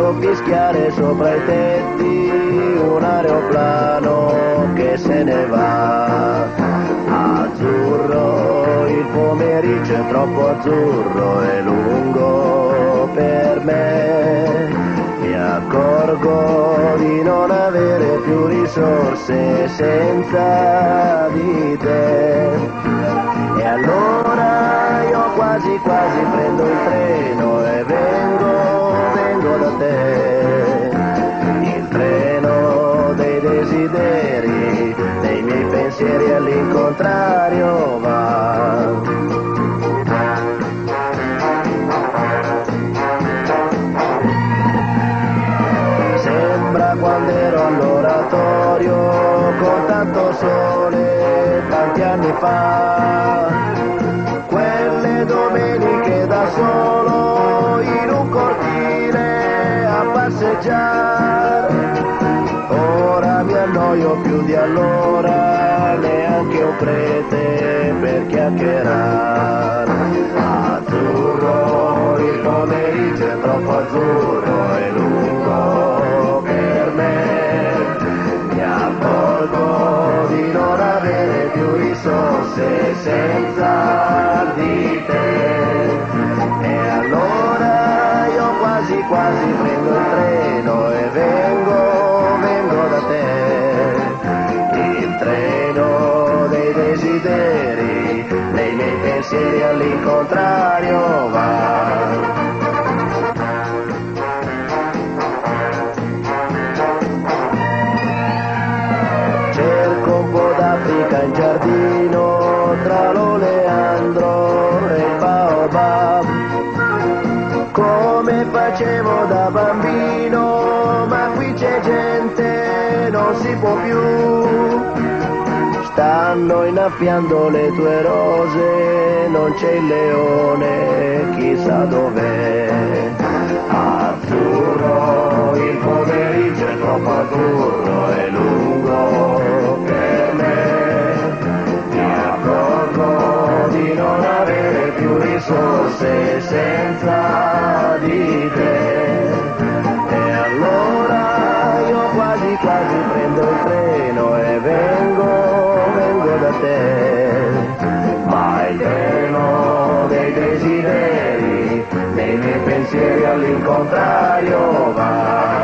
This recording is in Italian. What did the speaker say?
sento fischiare sopra i tetti un aeroplano che se ne va. Azzurro, il pomeriggio è troppo azzurro e lungo per me. Mi accorgo di non avere più risorse senza di te. E allora io quasi quasi prendo il treno e vengo da te. Il treno dei desideri, dei miei pensieri all'incontrario va. Quando ero all'oratorio con tanto sole tanti anni fa, quelle domeniche da solo in un cortile a passeggiare. Ora mi annoio più di allora, neanche un prete per chiacchierare. Azzurro, il pomeriggio è troppo azzurro e lungo. Di non avere più risorse senza di te. E allora io quasi quasi prendo il treno e vengo da te. Il treno dei desideri, dei miei pensieri all'incontrario va. In giardino tra l'oleandro e il baobab, come facevo da bambino, ma qui c'è gente, non si può più. Stanno innaffiando le tue rose, non c'è il leone, chissà dov'è. Azzurro, il pomeriggio è troppo azzurro e lungo per me. Di non avere più risorse senza di te. E allora io quasi quasi prendo il treno e vengo da te. Ma il treno dei desideri, dei miei pensieri all'incontrario va.